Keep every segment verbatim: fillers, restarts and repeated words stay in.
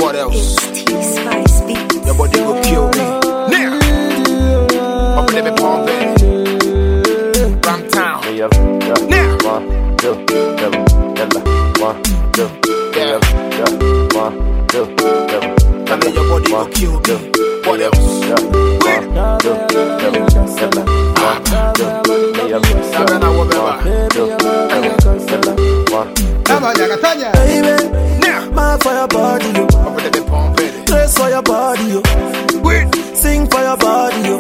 What else? Your body will kill me. Now, up in the pump it. Ram town. Now, one, two, seven, one, two, yeah. one, two, seven. I know your body will kill me. What else? One, two, seven, seven, one, two, seven, one, Baby, my for your body, yo. Dress for your body, yo. Sing for your body, yo.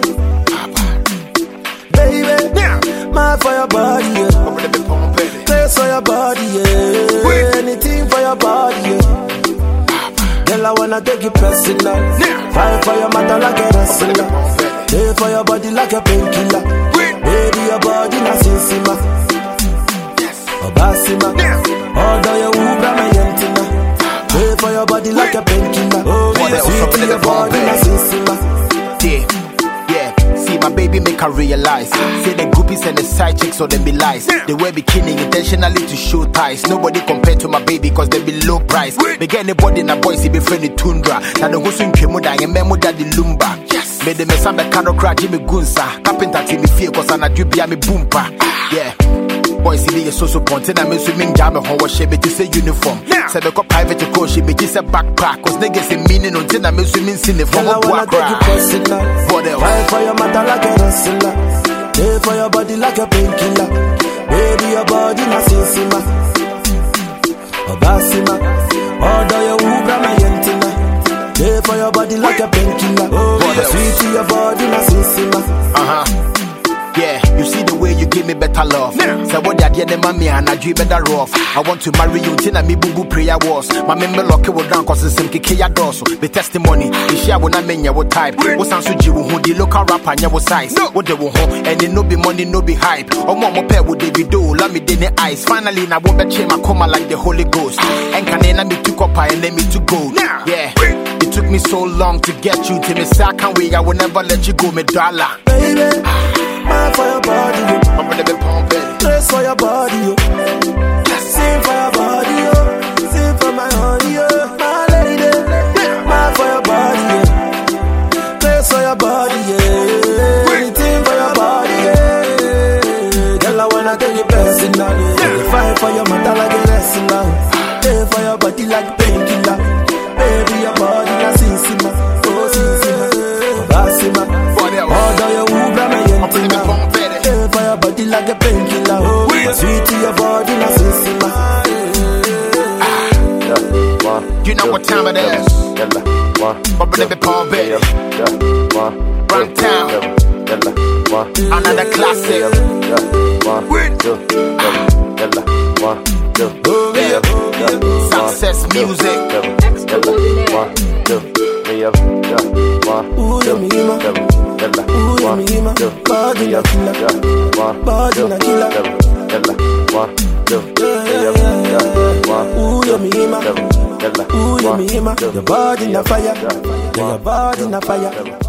Baby, my for your body, yo. Dress for your body, yeah. Anything for your body, yeah. Girl, I wanna take you personal. Fight for your matter like a wrestler. Pay for your body like a painkiller. Baby, your body na sinsima. Obasima. Order your Uber, my yentina. Pay for your body like a painkiller. Oh, yeah, sweet your body na sinsima. Yeah, see my baby make her realize. Say the groupies and the side chicks so them be lies. They wear bikini intentionally to show ties. Nobody compared to my baby cause they be low price. They get anybody in a boy see be friendly tundra. Now the host in Kemuda and Memo daddy lumba. Yes, made the mess up the cano crack Jimmy Gunsa. Carpenter team me fear cause I'm a dubia me boompa. Yeah. Boys see me so so pontin I'm swimming jam and how she be to say uniform. Say the private coach she be just a backpack cause niggas say meaning until I'm swimming sin the form of walk. What else? Fight for your matter like a wrestler. Pay for your body like a painkiller. Baby your body na sinsima. Obasima. Order your Uber my yentina. Pay for your body like a painkiller. Oh, sweet to your body na sinsima. Uh-huh. Yeah, you see the way you give me better love. Say what you did, mommy, and I dream better off. I want to marry you till I me boo boo prayer was. My member lock will down cause it's some kaya dorsal. The testimony, the share when I mean your type. What's answer you who the local rapper and your size? What they will home and it no be money, no be hype. Or more pair with David do, let me in the ice. Finally, I won't bet my coma like the Holy Ghost. And can I me to copper and let me to go. Yeah, it took me so long to get you to me. Say I can't wait, I will never let you go, me dollar. Baby. Man for your body, yo. I'm gonna be pumping. Dress for your body, yo. Sing for your body, yo. Sing for my honey, yo. My lady, man for your body, yo. Dress for your body, yeah. Anything for your body, yeah. Girl, I wanna take you personal, yeah. Fight for your matter like a wrestler. Pay for your body like painkiller. Baby, your body na sinsima. Oh, sinsima. Basima. Order your Uber, my yentina. Pay for your body like a painkiller. Oh, sweet to your body, na sinsima. You know what time it is. But let me pump it. Run town. Another classic. Success music. Ooh, you me ma. Ooh, you me ma. Body na killer. Body na killer. Ooh, you me ma. Ooh, you me ma. Your body na fire. Your body na fire.